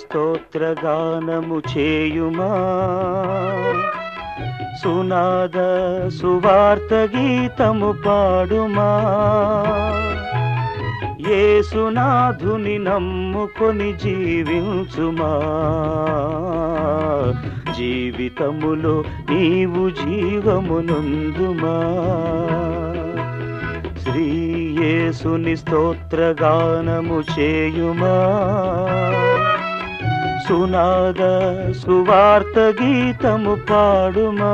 స్తోత్రగానము చేయుమా సునాద సువార్త గీతము పాడుమా యేసునాథుని నమ్ముకొని జీవించుమా జీవితములో నీవు జీవమునందుమా శ్రీ యేసుని స్తోత్రగానము చేయుమా సునాద సువార్త గీతము పాడుమా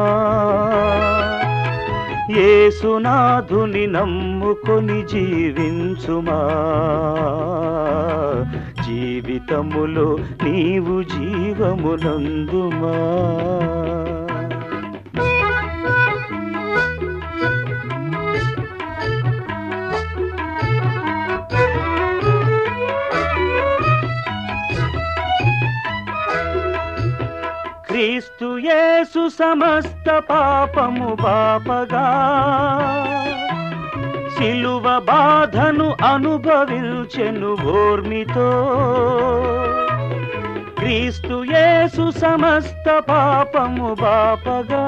యేసునాథుని నమ్ముకొని జీవించుమా జీవితములో నీవు జీవమునందుమా క్రీస్తు యేసు సమస్త పాపము బాపగా సిలువ బాధను అనుభవించెను ఓర్మితో క్రీస్తు యేసు సమస్త పాపము బాపగా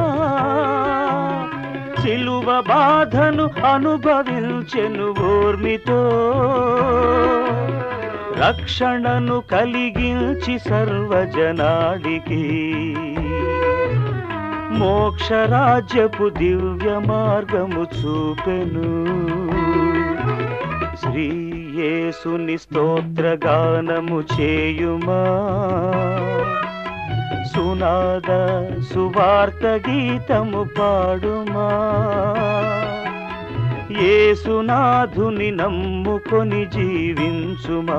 సిలువ బాధను అనుభవించెను ఓర్మితో రక్షణను కలిగించి సర్వజనాడికి మోక్షరాజ్యపు దివ్య మార్గము చూపెను శ్రీ యేసుని స్తోత్రగానము చేయుమా సునాద సువార్త గీతము పాడుమా యేసునాథుని నమ్ముకొని జీవించుమా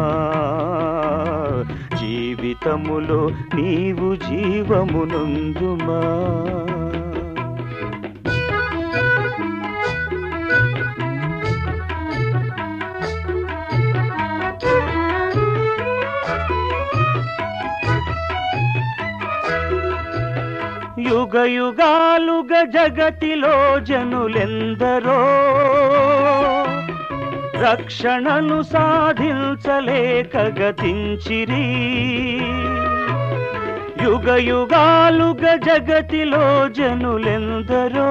జీవితములో నీవు జీవమునందుమా యుగ యుగాలుగా జగతిలో జనులెందరో రక్షణను సాధించలేక గతించిరి యుగ యుగాలుగా జగతిలో జనులెందరో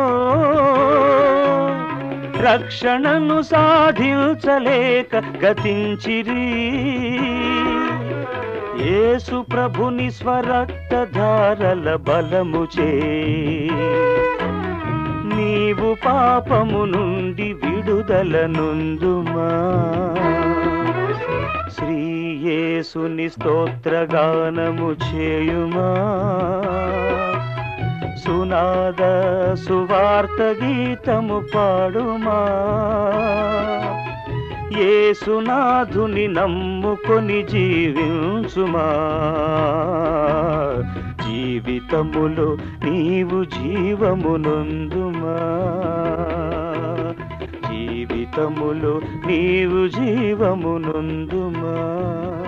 రక్షణను సాధించలేక గతించిరి యేసు ప్రభుని స్వరక్తధారల బలముచే నీవు పాపము నుండి విడుదల నొందుమా శ్రీ యేసుని స్తోత్రగానము చేయుమా సునాద సువార్త గీతము పాడుమా యేసునాథుని నమ్ముకొని జీవించుమా జీవితములో నీవు జీవమునందుమా జీవితములో నీవు జీవమునందుమా